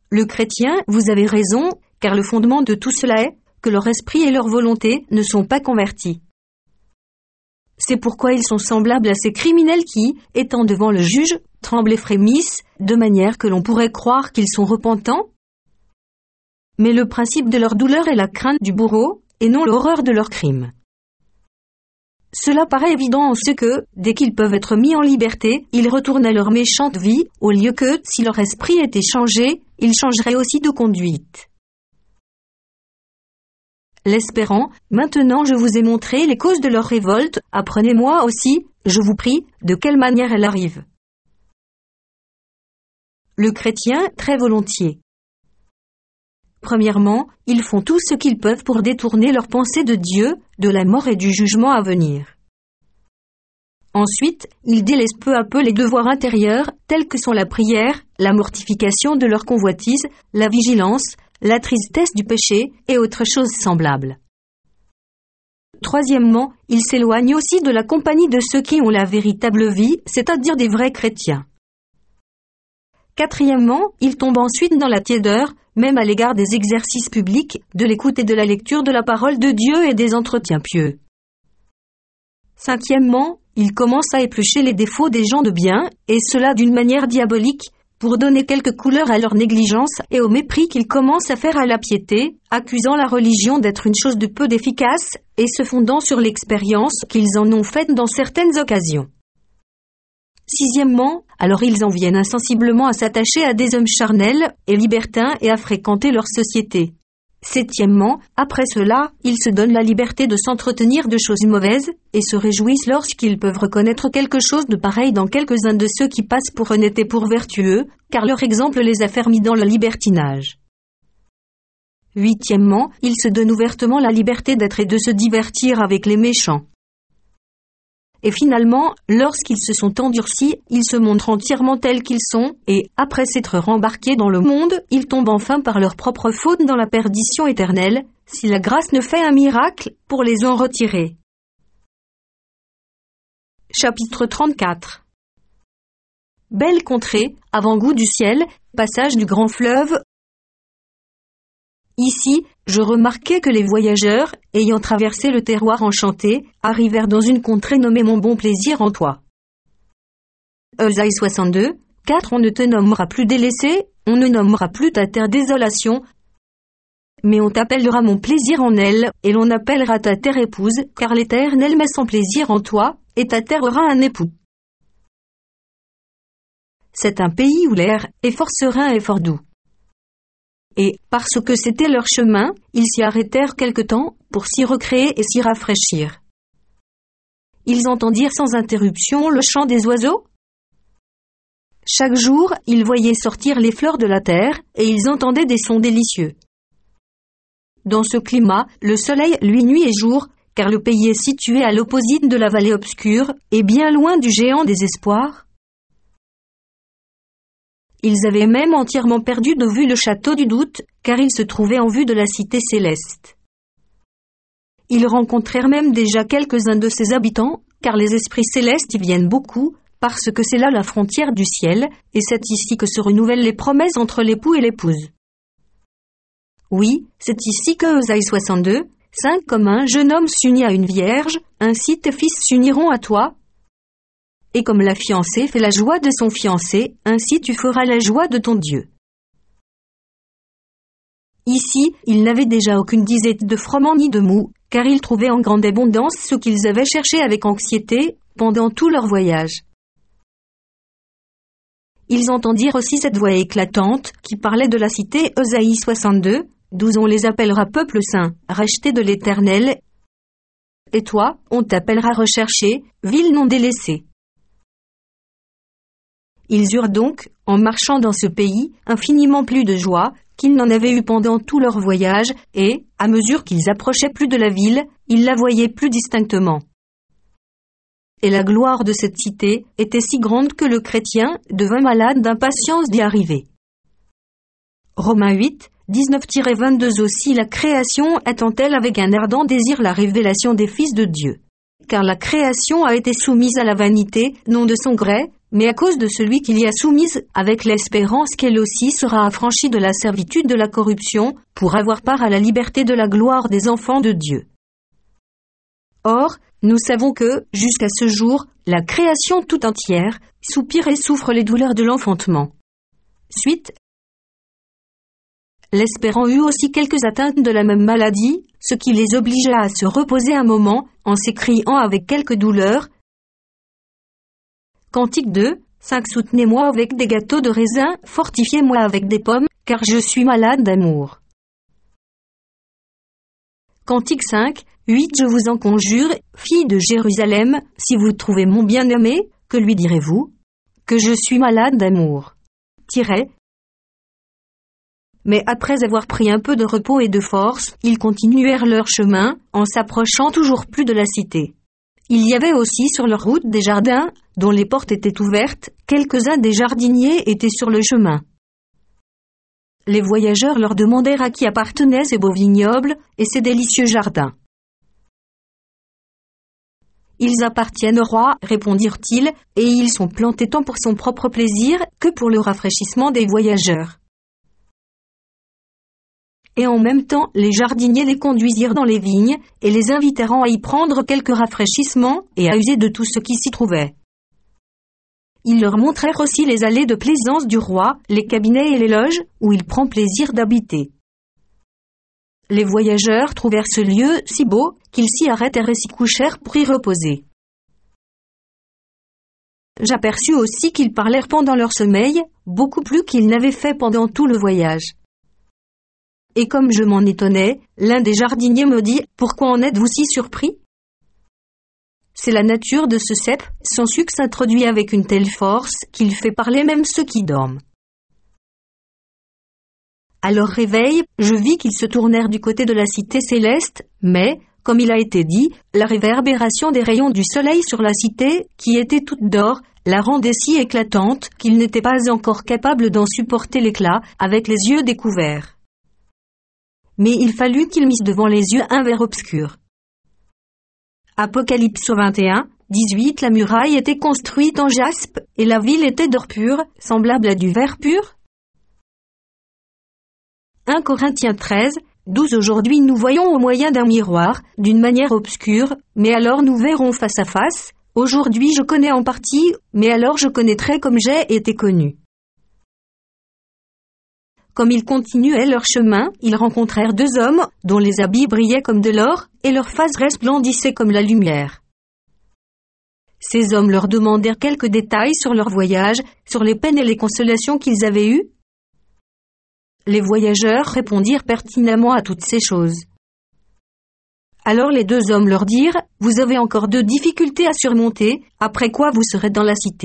Le chrétien, vous avez raison, car le fondement de tout cela est que leur esprit et leur volonté ne sont pas convertis. C'est pourquoi ils sont semblables à ces criminels qui, étant devant le juge, tremblent et frémissent, de manière que l'on pourrait croire qu'ils sont repentants. Mais le principe de leur douleur est la crainte du bourreau, et non l'horreur de leur crime. Cela paraît évident en ce que, dès qu'ils peuvent être mis en liberté, ils retournent à leur méchante vie, au lieu que, si leur esprit était changé, ils changeraient aussi de conduite. L'espérant, maintenant je vous ai montré les causes de leur révolte, apprenez-moi aussi, je vous prie, de quelle manière elle arrive. Le chrétien, très volontiers. Premièrement, ils font tout ce qu'ils peuvent pour détourner leur pensée de Dieu, de la mort et du jugement à venir. Ensuite, ils délaissent peu à peu les devoirs intérieurs, tels que sont la prière, la mortification de leur convoitise, la vigilance, la tristesse du péché et autres choses semblables. Troisièmement, ils s'éloignent aussi de la compagnie de ceux qui ont la véritable vie, c'est-à-dire des vrais chrétiens. Quatrièmement, ils tombent ensuite dans la tiédeur, même à l'égard des exercices publics, de l'écoute et de la lecture de la parole de Dieu et des entretiens pieux. Cinquièmement, ils commencent à éplucher les défauts des gens de bien, et cela d'une manière diabolique, pour donner quelque couleur à leur négligence et au mépris qu'ils commencent à faire à la piété, accusant la religion d'être une chose de peu d'efficace, et se fondant sur l'expérience qu'ils en ont faite dans certaines occasions. Sixièmement, alors ils en viennent insensiblement à s'attacher à des hommes charnels et libertins et à fréquenter leur société. Septièmement, après cela, ils se donnent la liberté de s'entretenir de choses mauvaises et se réjouissent lorsqu'ils peuvent reconnaître quelque chose de pareil dans quelques-uns de ceux qui passent pour honnêtes et pour vertueux, car leur exemple les a fermis dans le libertinage. Huitièmement, ils se donnent ouvertement la liberté d'être et de se divertir avec les méchants. Et finalement, lorsqu'ils se sont endurcis, ils se montrent entièrement tels qu'ils sont, et, après s'être rembarqués dans le monde, ils tombent enfin par leur propre faute dans la perdition éternelle, si la grâce ne fait un miracle pour les en retirer. Chapitre 34. Belle contrée, avant-goût du ciel, passage du grand fleuve. Ici, je remarquai que les voyageurs, ayant traversé le terroir enchanté, arrivèrent dans une contrée nommée Mon bon plaisir en toi. Ésaïe 62, 4. On ne te nommera plus délaissé, on ne nommera plus ta terre désolation, mais on t'appellera mon plaisir en elle, et l'on appellera ta terre épouse, car l'Éternel met son plaisir en toi, et ta terre aura un époux. C'est un pays où l'air est fort serein et fort doux. Et, parce que c'était leur chemin, ils s'y arrêtèrent quelque temps, pour s'y recréer et s'y rafraîchir. Ils entendirent sans interruption le chant des oiseaux. Chaque jour, ils voyaient sortir les fleurs de la terre, et ils entendaient des sons délicieux. Dans ce climat, le soleil lui nuit et jour, car le pays est situé à l'opposite de la vallée obscure, et bien loin du géant des espoirs. Ils avaient même entièrement perdu de vue le château du doute, car il se trouvait en vue de la cité céleste. Ils rencontrèrent même déjà quelques-uns de ses habitants, car les esprits célestes y viennent beaucoup, parce que c'est là la frontière du ciel, et c'est ici que se renouvellent les promesses entre l'époux et l'épouse. Oui, c'est ici que Ésaïe 62, 5 comme un jeune homme s'unit à une vierge, ainsi tes fils s'uniront à toi. Et comme la fiancée fait la joie de son fiancé, ainsi tu feras la joie de ton Dieu. Ici, ils n'avaient déjà aucune disette de froment ni de mou, car ils trouvaient en grande abondance ce qu'ils avaient cherché avec anxiété pendant tout leur voyage. Ils entendirent aussi cette voix éclatante qui parlait de la cité Ésaïe 62, d'où on les appellera peuple saint, racheté de l'Éternel. Et toi, on t'appellera recherché, ville non délaissée. Ils eurent donc, en marchant dans ce pays, infiniment plus de joie qu'ils n'en avaient eu pendant tout leur voyage, et, à mesure qu'ils approchaient plus de la ville, ils la voyaient plus distinctement. Et la gloire de cette cité était si grande que le chrétien devint malade d'impatience d'y arriver. Romains 8, 19-22 aussi la création attend-elle avec un ardent désir la révélation des fils de Dieu. Car la création a été soumise à la vanité, non de son gré, mais à cause de celui qui l'y a soumise, avec l'espérance qu'elle aussi sera affranchie de la servitude de la corruption, pour avoir part à la liberté de la gloire des enfants de Dieu. Or, nous savons que, jusqu'à ce jour, la création tout entière soupire et souffre les douleurs de l'enfantement. Suite. L'espérant eut aussi quelques atteintes de la même maladie, ce qui les obligea à se reposer un moment, en s'écriant avec quelques douleurs. Cantique 2, 5 Soutenez-moi avec des gâteaux de raisin, fortifiez-moi avec des pommes, car je suis malade d'amour. Cantique 5, 8 Je vous en conjure, filles de Jérusalem, si vous trouvez mon bien-aimé, que lui direz-vous? Que je suis malade d'amour. Mais après avoir pris un peu de repos et de force, ils continuèrent leur chemin, en s'approchant toujours plus de la cité. Il y avait aussi sur leur route des jardins, dont les portes étaient ouvertes, quelques-uns des jardiniers étaient sur le chemin. Les voyageurs leur demandèrent à qui appartenaient ces beaux vignobles et ces délicieux jardins. Ils appartiennent au roi, répondirent-ils, et ils sont plantés tant pour son propre plaisir que pour le rafraîchissement des voyageurs. Et en même temps, les jardiniers les conduisirent dans les vignes, et les invitèrent à y prendre quelques rafraîchissements, et à user de tout ce qui s'y trouvait. Ils leur montrèrent aussi les allées de plaisance du roi, les cabinets et les loges, où il prend plaisir d'habiter. Les voyageurs trouvèrent ce lieu si beau, qu'ils s'y arrêtèrent et s'y couchèrent pour y reposer. J'aperçus aussi qu'ils parlèrent pendant leur sommeil, beaucoup plus qu'ils n'avaient fait pendant tout le voyage. Et comme je m'en étonnais, l'un des jardiniers me dit « Pourquoi en êtes-vous si surpris ?» C'est la nature de ce cep, son sucre s'introduit avec une telle force qu'il fait parler même ceux qui dorment. À leur réveil, je vis qu'ils se tournèrent du côté de la cité céleste, mais, comme il a été dit, la réverbération des rayons du soleil sur la cité, qui était toute d'or, la rendait si éclatante qu'ils n'étaient pas encore capables d'en supporter l'éclat avec les yeux découverts. Mais il fallut qu'ils missent devant les yeux un verre obscur. Apocalypse 21, 18 La muraille était construite en jaspe, et la ville était d'or pur, semblable à du verre pur. 1 Corinthiens 13, 12 Aujourd'hui nous voyons au moyen d'un miroir, d'une manière obscure, mais alors nous verrons face à face. Aujourd'hui je connais en partie, mais alors je connaîtrai comme j'ai été connu. Comme ils continuaient leur chemin, ils rencontrèrent 2 hommes, dont les habits brillaient comme de l'or, et leurs faces resplendissaient comme la lumière. Ces hommes leur demandèrent quelques détails sur leur voyage, sur les peines et les consolations qu'ils avaient eues. Les voyageurs répondirent pertinemment à toutes ces choses. Alors les 2 hommes leur dirent, « Vous avez encore 2 difficultés à surmonter, après quoi vous serez dans la cité. »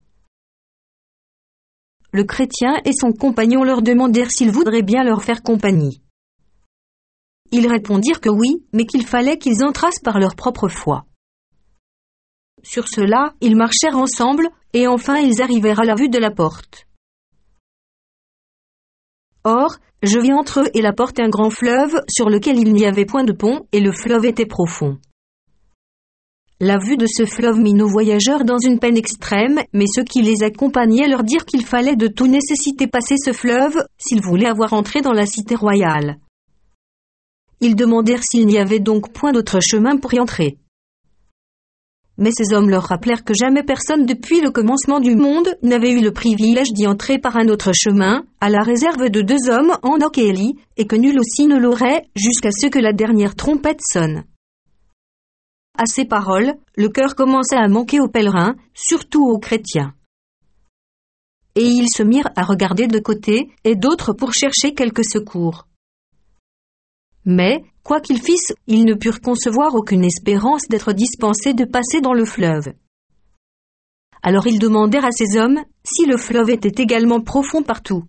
Le chrétien et son compagnon leur demandèrent s'ils voudraient bien leur faire compagnie. Ils répondirent que oui, mais qu'il fallait qu'ils entrassent par leur propre foi. Sur cela, ils marchèrent ensemble, et enfin ils arrivèrent à la vue de la porte. Or, je vis entre eux et la porte un grand fleuve, sur lequel il n'y avait point de pont, et le fleuve était profond. La vue de ce fleuve mit nos voyageurs dans une peine extrême, mais ceux qui les accompagnaient leur dirent qu'il fallait de toute nécessité passer ce fleuve, s'ils voulaient avoir entré dans la cité royale. Ils demandèrent s'il n'y avait donc point d'autre chemin pour y entrer. Mais ces hommes leur rappelèrent que jamais personne depuis le commencement du monde n'avait eu le privilège d'y entrer par un autre chemin, à la réserve de 2 hommes, Enoch et Élie, et que nul aussi ne l'aurait, jusqu'à ce que la dernière trompette sonne. À ces paroles, le cœur commença à manquer aux pèlerins, surtout aux chrétiens. Et ils se mirent à regarder de côté, et d'autres pour chercher quelque secours. Mais, quoi qu'ils fissent, ils ne purent concevoir aucune espérance d'être dispensés de passer dans le fleuve. Alors ils demandèrent à ces hommes si le fleuve était également profond partout.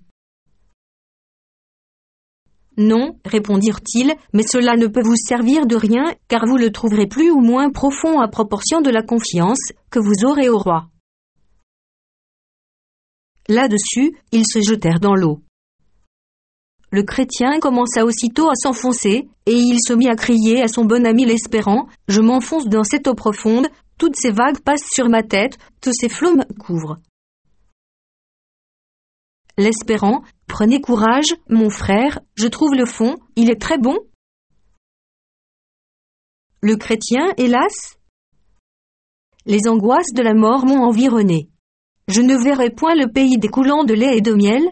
Non, répondirent-ils, mais cela ne peut vous servir de rien, car vous le trouverez plus ou moins profond à proportion de la confiance que vous aurez au roi. Là-dessus, ils se jetèrent dans l'eau. Le chrétien commença aussitôt à s'enfoncer, et il se mit à crier à son bon ami l'espérant, « Je m'enfonce dans cette eau profonde, toutes ces vagues passent sur ma tête, tous ces flots me couvrent. L'espérant, prenez courage, mon frère, je trouve le fond, il est très bon. Le chrétien, hélas, les angoisses de la mort m'ont environné. Je ne verrai point le pays découlant de lait et de miel.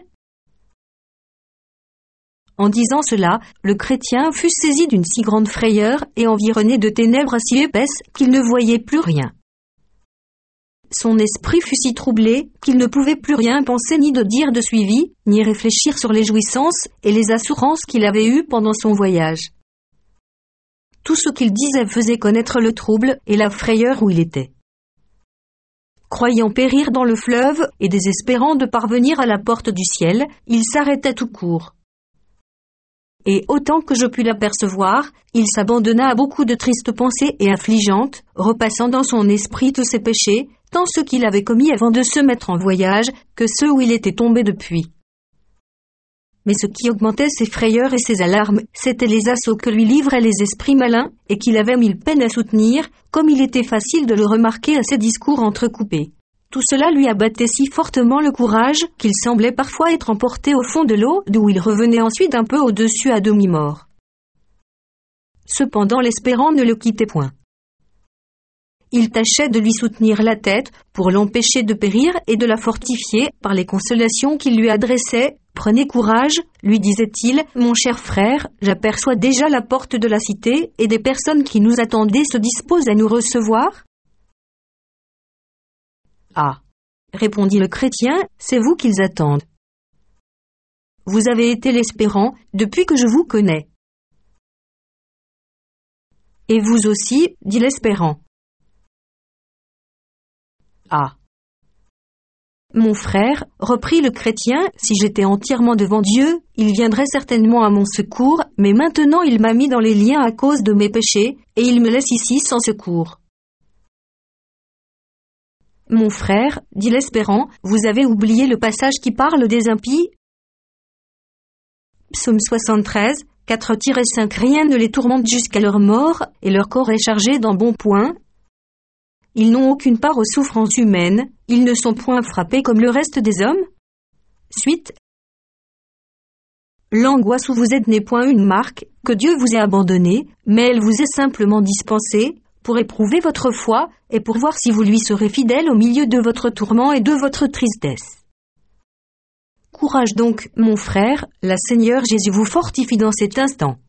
En disant cela, le chrétien fut saisi d'une si grande frayeur et environné de ténèbres si épaisses qu'il ne voyait plus rien. Son esprit fut si troublé qu'il ne pouvait plus rien penser ni de dire de suivi, ni réfléchir sur les jouissances et les assurances qu'il avait eues pendant son voyage. Tout ce qu'il disait faisait connaître le trouble et la frayeur où il était. Croyant périr dans le fleuve et désespérant de parvenir à la porte du ciel, il s'arrêta tout court. Et autant que je pus l'apercevoir, il s'abandonna à beaucoup de tristes pensées et affligeantes, repassant dans son esprit tous ses péchés, tant ceux qu'il avait commis avant de se mettre en voyage, que ceux où il était tombé depuis. Mais ce qui augmentait ses frayeurs et ses alarmes, c'étaient les assauts que lui livraient les esprits malins, et qu'il avait mille peines à soutenir, comme il était facile de le remarquer à ses discours entrecoupés. Tout cela lui abattait si fortement le courage, qu'il semblait parfois être emporté au fond de l'eau, d'où il revenait ensuite un peu au-dessus à demi-mort. Cependant l'espérant ne le quittait point. Il tâchait de lui soutenir la tête, pour l'empêcher de périr et de la fortifier par les consolations qu'il lui adressait. « Prenez courage, lui disait-il, mon cher frère, j'aperçois déjà la porte de la cité, et des personnes qui nous attendaient se disposent à nous recevoir. » « Ah, répondit le chrétien, c'est vous qu'ils attendent. Vous avez été l'espérant depuis que je vous connais. Et vous aussi, dit l'espérant. Ah. Mon frère, reprit le chrétien, si j'étais entièrement devant Dieu, il viendrait certainement à mon secours, mais maintenant il m'a mis dans les liens à cause de mes péchés, et il me laisse ici sans secours. Mon frère, dit l'espérant, vous avez oublié le passage qui parle des impies? Psaume 73, 4-5 Rien ne les tourmente jusqu'à leur mort, et leur corps est chargé d'embonpoint. Ils n'ont aucune part aux souffrances humaines, ils ne sont point frappés comme le reste des hommes. Suite. L'angoisse où vous êtes n'est point une marque que Dieu vous ait abandonné, mais elle vous est simplement dispensée, pour éprouver votre foi et pour voir si vous lui serez fidèle au milieu de votre tourment et de votre tristesse. Courage donc, mon frère, le Seigneur Jésus vous fortifie dans cet instant.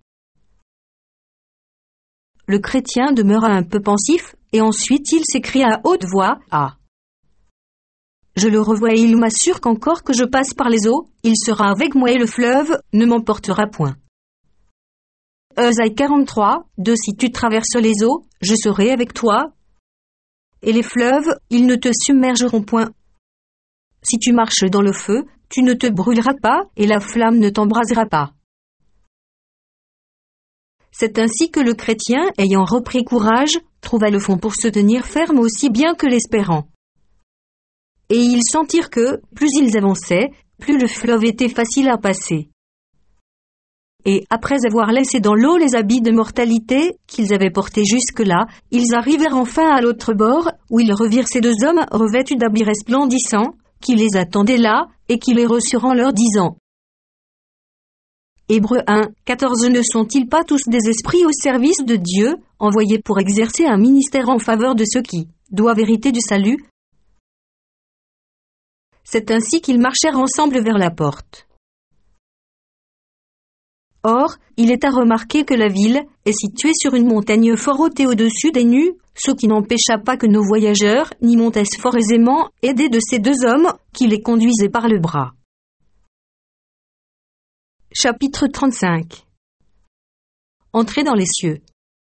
Le chrétien demeura un peu pensif, et ensuite il s'écria à haute voix, « Ah! Je le revois et il m'assure qu'encore que je passe par les eaux, il sera avec moi et le fleuve ne m'emportera point. » Ésaïe 43, 2 Si tu traverses les eaux, je serai avec toi. Et les fleuves, ils ne te submergeront point. Si tu marches dans le feu, tu ne te brûleras pas, et la flamme ne t'embrasera pas. C'est ainsi que le chrétien, ayant repris courage, trouva le fond pour se tenir ferme aussi bien que l'espérant. Et ils sentirent que, plus ils avançaient, plus le fleuve était facile à passer. Et après avoir laissé dans l'eau les habits de mortalité qu'ils avaient portés jusque-là, ils arrivèrent enfin à l'autre bord, où ils revirent ces deux hommes revêtus d'habits resplendissants, qui les attendaient là, et qui les reçurent en leur disant. Hébreux 1, 14 Ne sont-ils pas tous des esprits au service de Dieu, envoyés pour exercer un ministère en faveur de ceux qui doivent hériter du salut? C'est ainsi qu'ils marchèrent ensemble vers la porte. Or, il est à remarquer que la ville est située sur une montagne fort haute et au-dessus des nues, ce qui n'empêcha pas que nos voyageurs n'y montassent fort aisément, aidés de ces deux hommes qui les conduisaient par le bras. Chapitre 35 Entrée dans les cieux.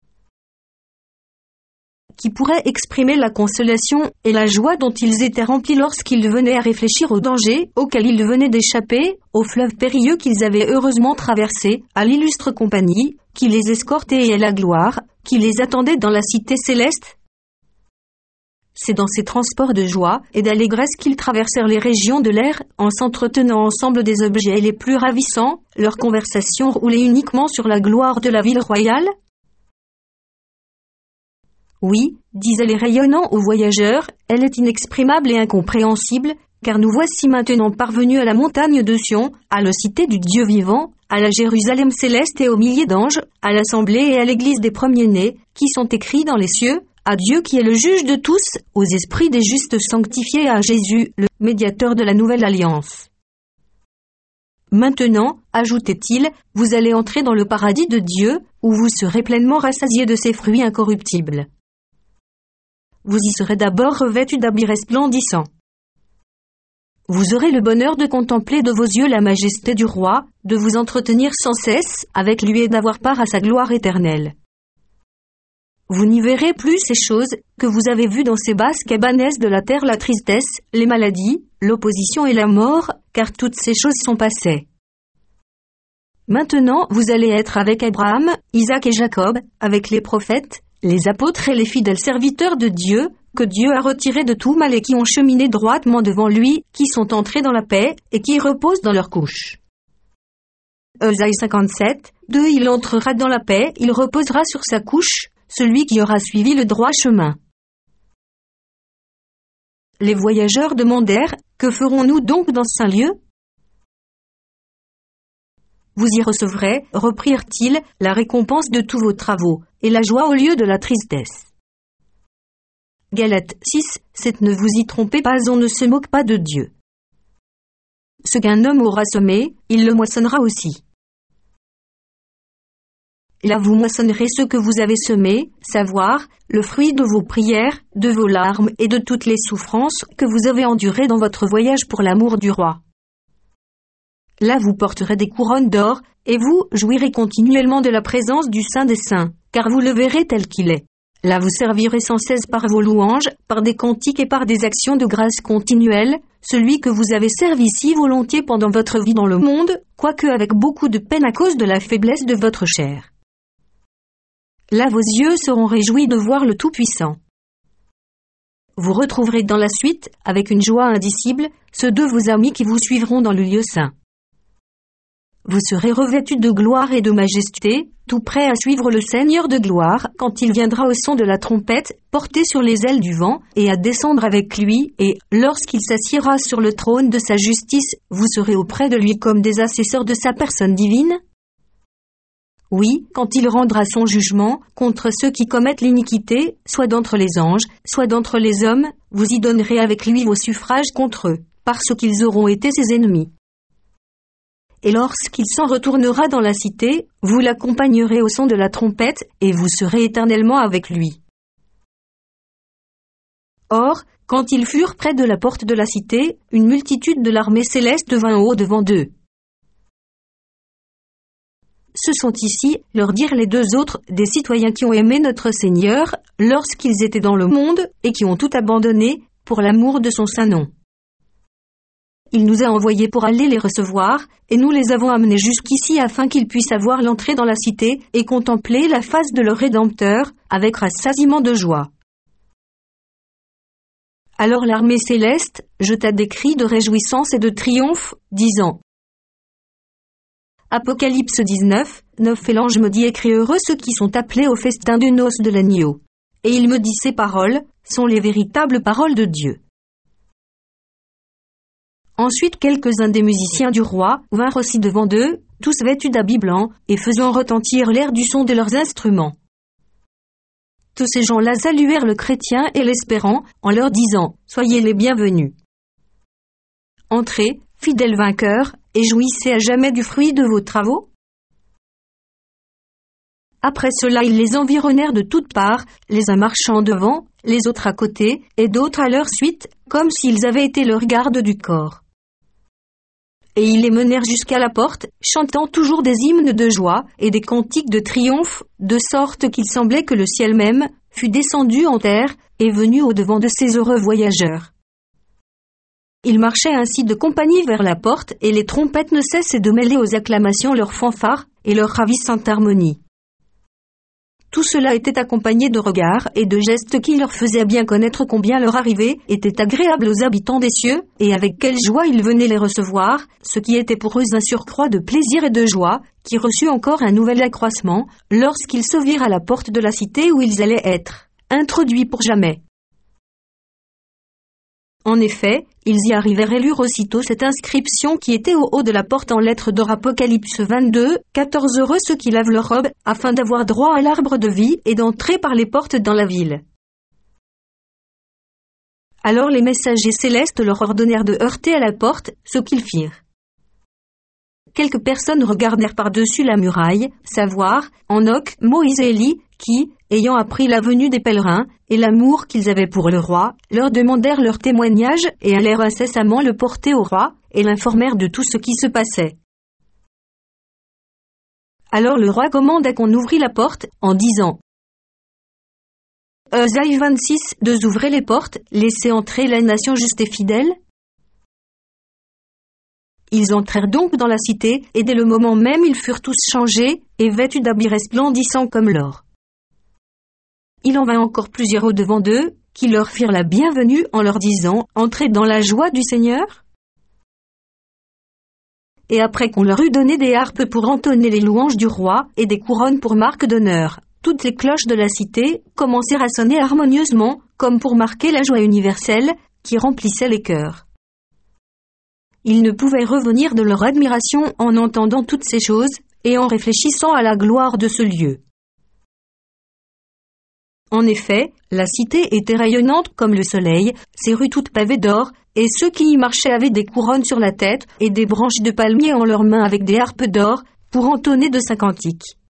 Qui pourrait exprimer la consolation et la joie dont ils étaient remplis lorsqu'ils venaient à réfléchir au danger auquel ils venaient d'échapper, au fleuve périlleux qu'ils avaient heureusement traversé, à l'illustre compagnie, qui les escortait et à la gloire, qui les attendait dans la cité céleste. C'est dans ces transports de joie et d'allégresse qu'ils traversèrent les régions de l'air, en s'entretenant ensemble des objets les plus ravissants, leur conversation roulait uniquement sur la gloire de la ville royale. Oui, disaient les rayonnants aux voyageurs, elle est inexprimable et incompréhensible, car nous voici maintenant parvenus à la montagne de Sion, à la cité du Dieu vivant, à la Jérusalem céleste et aux milliers d'anges, à l'assemblée et à l'église des premiers-nés, qui sont écrits dans les cieux, à Dieu qui est le juge de tous, aux esprits des justes sanctifiés et à Jésus, le médiateur de la nouvelle alliance. Maintenant, ajoutait-il, vous allez entrer dans le paradis de Dieu, où vous serez pleinement rassasiés de ses fruits incorruptibles. Vous y serez d'abord revêtus d'habits resplendissants. Vous aurez le bonheur de contempler de vos yeux la majesté du roi, de vous entretenir sans cesse avec lui et d'avoir part à sa gloire éternelle. Vous n'y verrez plus ces choses que vous avez vues dans ces basses cabanaises de la terre, la tristesse, les maladies, l'opposition et la mort, car toutes ces choses sont passées. Maintenant, vous allez être avec Abraham, Isaac et Jacob, avec les prophètes, les apôtres et les fidèles serviteurs de Dieu, que Dieu a retirés de tout mal et qui ont cheminé droitement devant lui, qui sont entrés dans la paix et qui reposent dans leur couche. Ésaïe 57, 2 Il entrera dans la paix, il reposera sur sa couche, celui qui aura suivi le droit chemin. Les voyageurs demandèrent, que ferons-nous donc dans ce saint lieu? Vous y recevrez, reprirent-ils, la récompense de tous vos travaux, et la joie au lieu de la tristesse. Galates 6, 7 Ne vous y trompez pas, on ne se moque pas de Dieu. Ce qu'un homme aura semé, il le moissonnera aussi. Là vous moissonnerez ce que vous avez semé, savoir, le fruit de vos prières, de vos larmes et de toutes les souffrances que vous avez endurées dans votre voyage pour l'amour du roi. Là vous porterez des couronnes d'or, et vous jouirez continuellement de la présence du Saint des Saints, car vous le verrez tel qu'il est. Là vous servirez sans cesse par vos louanges, par des cantiques et par des actions de grâce continuelles, celui que vous avez servi si volontiers pendant votre vie dans le monde, quoique avec beaucoup de peine à cause de la faiblesse de votre chair. Là vos yeux seront réjouis de voir le Tout-Puissant. Vous retrouverez dans la suite, avec une joie indicible, ceux de vos amis qui vous suivront dans le lieu saint. Vous serez revêtus de gloire et de majesté, tout prêts à suivre le Seigneur de gloire, quand il viendra au son de la trompette, porté sur les ailes du vent, et à descendre avec lui, et, lorsqu'il s'assiera sur le trône de sa justice, vous serez auprès de lui comme des assesseurs de sa personne divine? Oui, quand il rendra son jugement contre ceux qui commettent l'iniquité, soit d'entre les anges, soit d'entre les hommes, vous y donnerez avec lui vos suffrages contre eux, parce qu'ils auront été ses ennemis. Et lorsqu'il s'en retournera dans la cité, vous l'accompagnerez au son de la trompette, et vous serez éternellement avec lui. Or, quand ils furent près de la porte de la cité, une multitude de l'armée céleste vint au haut devant d'eux. Ce sont ici, leur dirent les deux autres, des citoyens qui ont aimé notre Seigneur, lorsqu'ils étaient dans le monde, et qui ont tout abandonné, pour l'amour de son saint nom. Il nous a envoyés pour aller les recevoir, et nous les avons amenés jusqu'ici afin qu'ils puissent avoir l'entrée dans la cité, et contempler la face de leur Rédempteur, avec rassasiement de joie. Alors l'armée céleste jeta des cris de réjouissance et de triomphe, disant Apocalypse 19, 9 Et l'ange me dit écris heureux ceux qui sont appelés au festin des noces de l'agneau. Et il me dit ces paroles sont les véritables paroles de Dieu. Ensuite quelques-uns des musiciens du roi vinrent aussi devant d'eux, tous vêtus d'habits blancs, et faisant retentir l'air du son de leurs instruments. Tous ces gens-là saluèrent le chrétien et l'espérant, en leur disant « Soyez les bienvenus ». Entrez, fidèles vainqueurs, et jouissez à jamais du fruit de vos travaux. Après cela ils les environnèrent de toutes parts, les uns marchant devant, les autres à côté, et d'autres à leur suite, comme s'ils avaient été leur garde du corps. Et ils les menèrent jusqu'à la porte, chantant toujours des hymnes de joie et des cantiques de triomphe, de sorte qu'il semblait que le ciel même fût descendu en terre et venu au-devant de ces heureux voyageurs. Ils marchaient ainsi de compagnie vers la porte, et les trompettes ne cessaient de mêler aux acclamations leurs fanfares et leur ravissante harmonie. Tout cela était accompagné de regards et de gestes qui leur faisaient bien connaître combien leur arrivée était agréable aux habitants des cieux, et avec quelle joie ils venaient les recevoir, ce qui était pour eux un surcroît de plaisir et de joie, qui reçut encore un nouvel accroissement, lorsqu'ils se virent à la porte de la cité où ils allaient être. introduit pour jamais. En effet, ils y arrivèrent et lurent aussitôt cette inscription qui était au haut de la porte en lettres d'or. Apocalypse 22, 14. Heureux ceux qui lavent leurs robes, afin d'avoir droit à l'arbre de vie et d'entrer par les portes dans la ville. Alors les messagers célestes leur ordonnèrent de heurter à la porte, ce qu'ils firent. Quelques personnes regardèrent par-dessus la muraille, savoir, Enoch, Moïse et Élie, qui, ayant appris la venue des pèlerins, et l'amour qu'ils avaient pour le roi, leur demandèrent leur témoignage et allèrent incessamment le porter au roi, et l'informèrent de tout ce qui se passait. Alors le roi commanda qu'on ouvrît la porte, en disant Esaïe 26, 2 Ouvrez les portes, laissez entrer la nation juste et fidèle. Ils entrèrent donc dans la cité, et dès le moment même ils furent tous changés, et vêtus d'habits resplendissants comme l'or. Il en vint encore plusieurs au-devant d'eux, qui leur firent la bienvenue en leur disant « Entrez dans la joie du Seigneur ». Et après qu'on leur eut donné des harpes pour entonner les louanges du roi, et des couronnes pour marque d'honneur, toutes les cloches de la cité commencèrent à sonner harmonieusement, comme pour marquer la joie universelle, qui remplissait les cœurs. Ils ne pouvaient revenir de leur admiration en entendant toutes ces choses, et en réfléchissant à la gloire de ce lieu. En effet, la cité était rayonnante comme le soleil, ses rues toutes pavées d'or, et ceux qui y marchaient avaient des couronnes sur la tête et des branches de palmier en leurs mains avec des harpes d'or, pour entonner de saints cantiques.